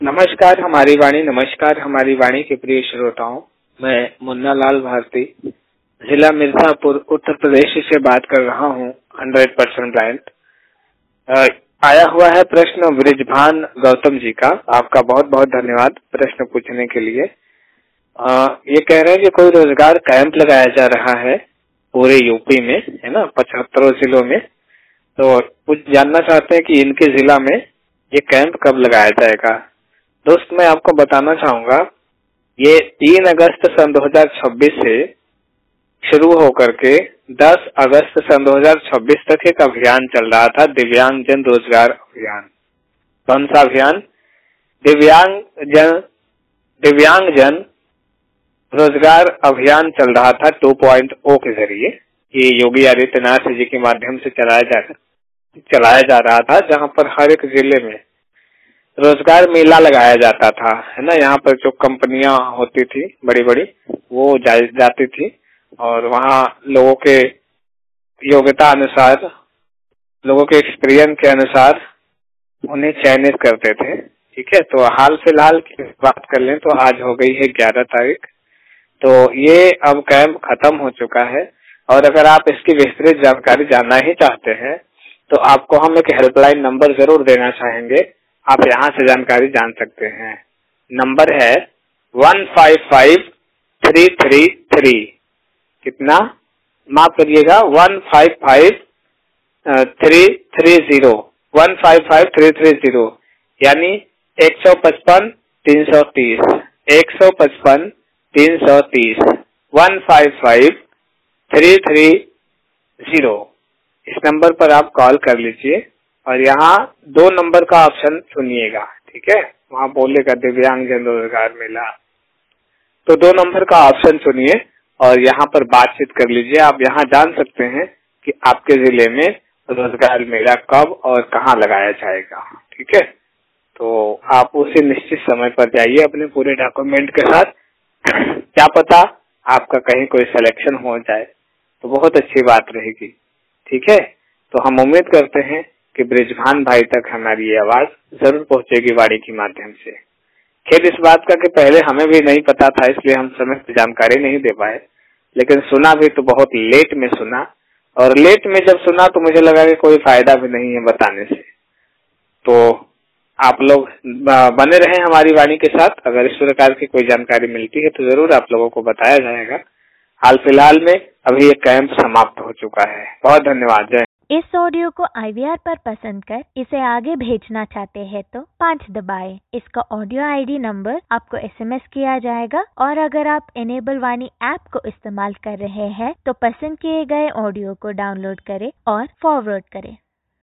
नमस्कार हमारी वाणी के प्रिय श्रोताओं। मैं मुन्ना लाल भारती जिला मिर्जापुर उत्तर प्रदेश से बात कर रहा हूँ। 100% ब्लाइंड आया हुआ है प्रश्न ब्रिजभान गौतम जी का। आपका बहुत बहुत धन्यवाद प्रश्न पूछने के लिए। ये कह रहे हैं कि कोई रोजगार कैंप लगाया जा रहा है पूरे यूपी में, है ना, 75 जिलों में। तो कुछ जानना चाहते हैं कि इनके जिला में ये कैंप कब लगाया जाएगा। दोस्त, मैं आपको बताना चाहूंगा, ये 3 अगस्त सन 2026 से शुरू होकर के 10 अगस्त सन 2026 तक एक अभियान चल रहा था, दिव्यांगजन रोजगार अभियान। कौन सा अभियान? दिव्यांगजन रोजगार अभियान चल रहा था 2.0 के जरिए। ये योगी आदित्यनाथ जी के माध्यम से चलाया जा रहा था, जहां पर हर एक जिले में रोजगार मेला लगाया जाता था, है ना। यहाँ पर जो कंपनियां होती थी बड़ी बड़ी, वो जाती थी और वहाँ लोगों के योग्यता अनुसार, लोगों के एक्सपीरियंस के अनुसार उन्हें चयनित करते थे। ठीक है, तो हाल फिलहाल की बात कर लें तो आज हो गई है 11 तारीख। तो ये अब कैंप खत्म हो चुका है। और अगर आप इसकी विस्तृत जानकारी जानना ही चाहते हैं तो आपको हम एक हेल्पलाइन नंबर जरूर देना चाहेंगे। आप यहाँ से जानकारी जान सकते हैं। नंबर है 155333। कितना? माफ करिएगा, 155330, 155330, यानी 155 330, 155 330, 155330। इस नंबर पर आप कॉल कर लीजिए और यहाँ 2 नंबर का ऑप्शन चुनिएगा। ठीक है, वहाँ बोलेगा दिव्यांगजन रोजगार मेला, तो 2 नंबर का ऑप्शन चुनिए और यहाँ पर बातचीत कर लीजिए। आप यहाँ जान सकते हैं कि आपके जिले में रोजगार मेला कब और कहाँ लगाया जाएगा। ठीक है, तो आप उसी निश्चित समय पर जाइए अपने पूरे डॉक्यूमेंट के साथ। क्या पता आपका कहीं कोई सिलेक्शन हो जाए तो बहुत अच्छी बात रहेगी। ठीक है, तो हम उम्मीद करते हैं कि ब्रिजभान भाई तक हमारी ये आवाज जरूर पहुंचेगी वाणी के माध्यम से। खेद इस बात का कि पहले हमें भी नहीं पता था, इसलिए हम समय पर जानकारी नहीं दे पाए, लेकिन सुना भी तो बहुत लेट में सुना, और लेट में जब सुना तो मुझे लगा कि कोई फायदा भी नहीं है बताने से। तो आप लोग बने रहें हमारी वाणी के साथ। अगर इस प्रकार की कोई जानकारी मिलती है तो जरूर आप लोगों को बताया जाएगा। हाल फिलहाल में अभी ये कैंप समाप्त हो चुका है। बहुत धन्यवाद। जय। इस ऑडियो को IVR पर पसंद कर इसे आगे भेजना चाहते हैं तो 5 दबाएं। इसका ऑडियो ID नंबर आपको SMS किया जाएगा। और अगर आप इनेबल वाणी ऐप को इस्तेमाल कर रहे हैं तो पसंद किए गए ऑडियो को डाउनलोड करें और फॉरवर्ड करें।